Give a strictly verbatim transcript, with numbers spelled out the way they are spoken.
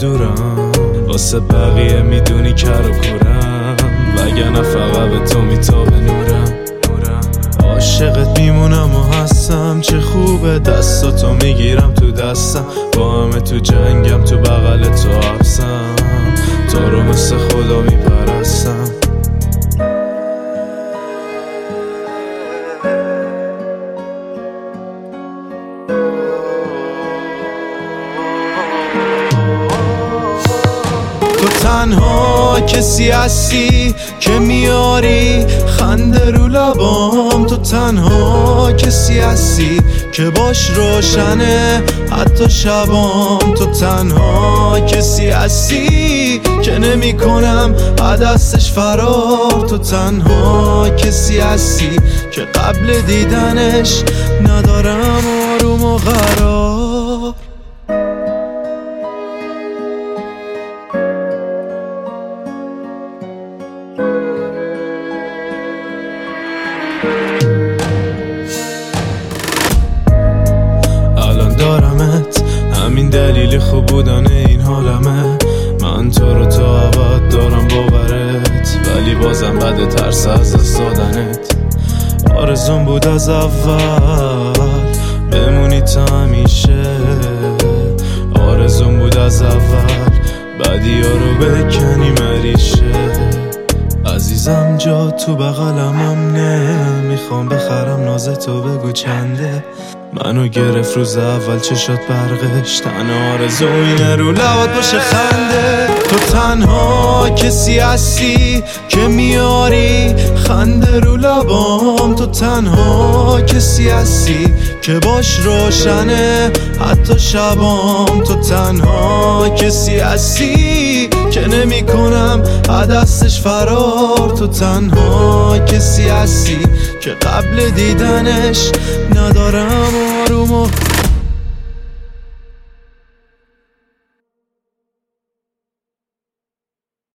دورم، واسه بقیه میدونی کر و کورم، وگرنه فقط به تو میتابه نورم. عاشقت میمونم و هستم، چه خوبه دستاتو میگیرم تو دستم، با همه تو جنگم، تو بغل تو حبسم، تو رو مثل خدا میپرستم. تو تنها کسی هستی که میاری خنده رو لبام، تو تنها کسی هستی که باش روشنه حتی شبام، تو تنها کسی هستی که نمی کنم دستش فرار، تو تنها کسی هستی که قبل دیدنش ندارم آروم و قرار. الان دارمت، همین دلیل خوب بودن این حالمه، من تو رو تا ابد دارم باورت، ولی بازم بده ترس از دست دادنت. آرزون بود از اول بمونی تا همیشه، آرزون بود از اول بدی ها رو بکنی مریشه. عزیزم جا تو بغلمم نه، میخوام بخرم نازتو بگو چنده، منو گرفت روز اول چشات برقش، تنها آرزو اینه رو لبات باشه خنده. تو تنها کسی هستی که میاری خنده رو لبام، تو تنها کسی هستی که باش روشنه حتی شبام، تو تنها کسی هستی که نمی کنم دستش فرار، تو تنها کسی هستی که قبل دیدنش ندارم آروم و